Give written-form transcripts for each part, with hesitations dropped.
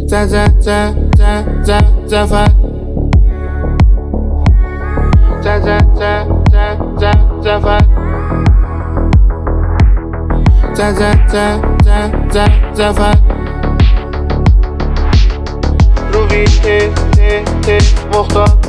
زفر زفر زفر روی مختار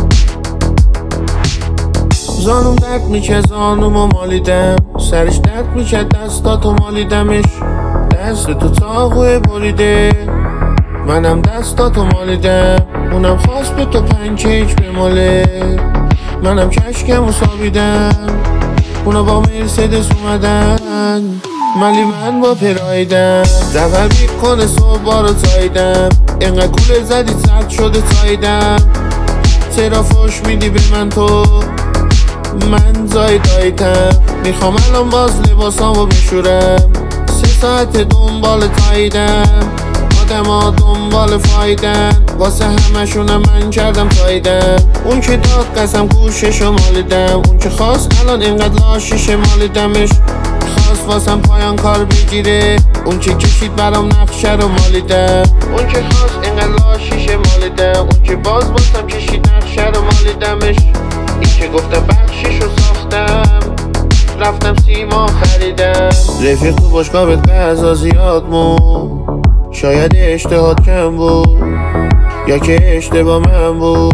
زانوم درد میشه زانومو مالیدم سرش درد میشه دستاتو مالیدمش دست تو چاقوی بریده منم دستاتو مالیدم اونم خواست به تو پنکیک بماله منم کشکمو سابیدم اونا با مرسدس اومدن ملی من با پرایدم زفر میکنه صبح رو تایدم اینقدر کوله زدی سرد شده تایدم چرا فوش میدی به من تو من زایدایتم میخوام الان باز لباسامو بشورم 3 ساعت دنبال تایدم آدم ها دنبال فایدن واسه همشونم من کردم تایدم اون که داد قسم گوششو مالیدم اون که خواست الان اینقدر لاشیشه مالیدمش خواست واسم پایان کار بگیره اون که کشید برام نقشه رو مالیدم اون که خواست اینقدر لاشیشه مالیدم اون که باز واسم کشید نقشه رو مالیدمش این که گفتم بخشش رو ساختم رفتم سیما خریدم رفیق تو باشگاه بهت غذا زیاد مون شاید اشتهات کم بود یا که اشتباه من بود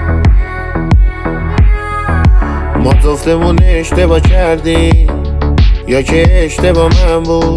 ما جفتمون اشتباه کردیم یا که اشتباه من بود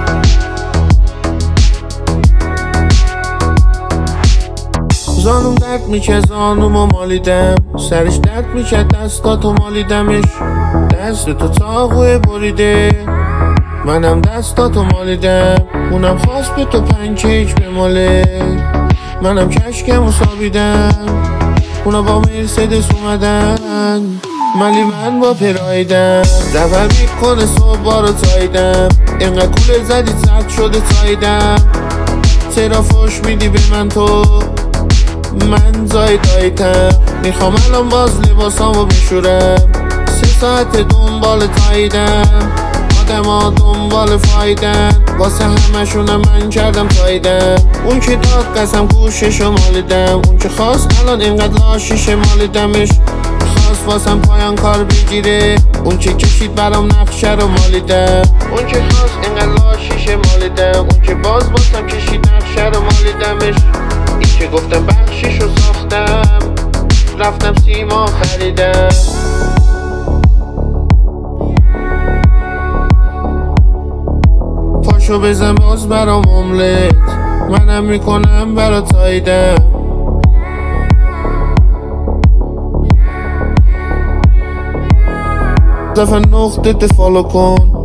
زانوم درد میشه زانومو مالیدم سرش درد میشه دستاتو مالیدمش دست تو چاقوی بریده منم دستاتو مالیدم اونم خواست به تو پنکیک بماله منم کشکمو سابیدم اونا با مرسدس اومدن ملی من با پرایدم زفر میکنه صبح رو تایدم اینقدر کوله زدی سرد شده تایدم چرا فوش میدی به من تو من زایدایتم میخوام الان باز لباسامو بشورم 3 ساعت دنبال تایدم آدم ها دنبال فایدن واسه همشونم من کردم تایدم اون که داد قسم گوششو مالیدم اون که خواست الان اینقدر لاشیشه مالیدمش خواست واسم پایان کار بگیره اون که کشید برام نقشه رو مالیدم اون که خواست اینقدر لاشیشه مالیدم اون که باز واسم کشید نقشه رو مالیدمش این که گفتم بخشش رو ساختم رفتم سیما خریدم پاشو بزن باز برام املت منم میکنم برا تایدم زفر نقطه فالو کن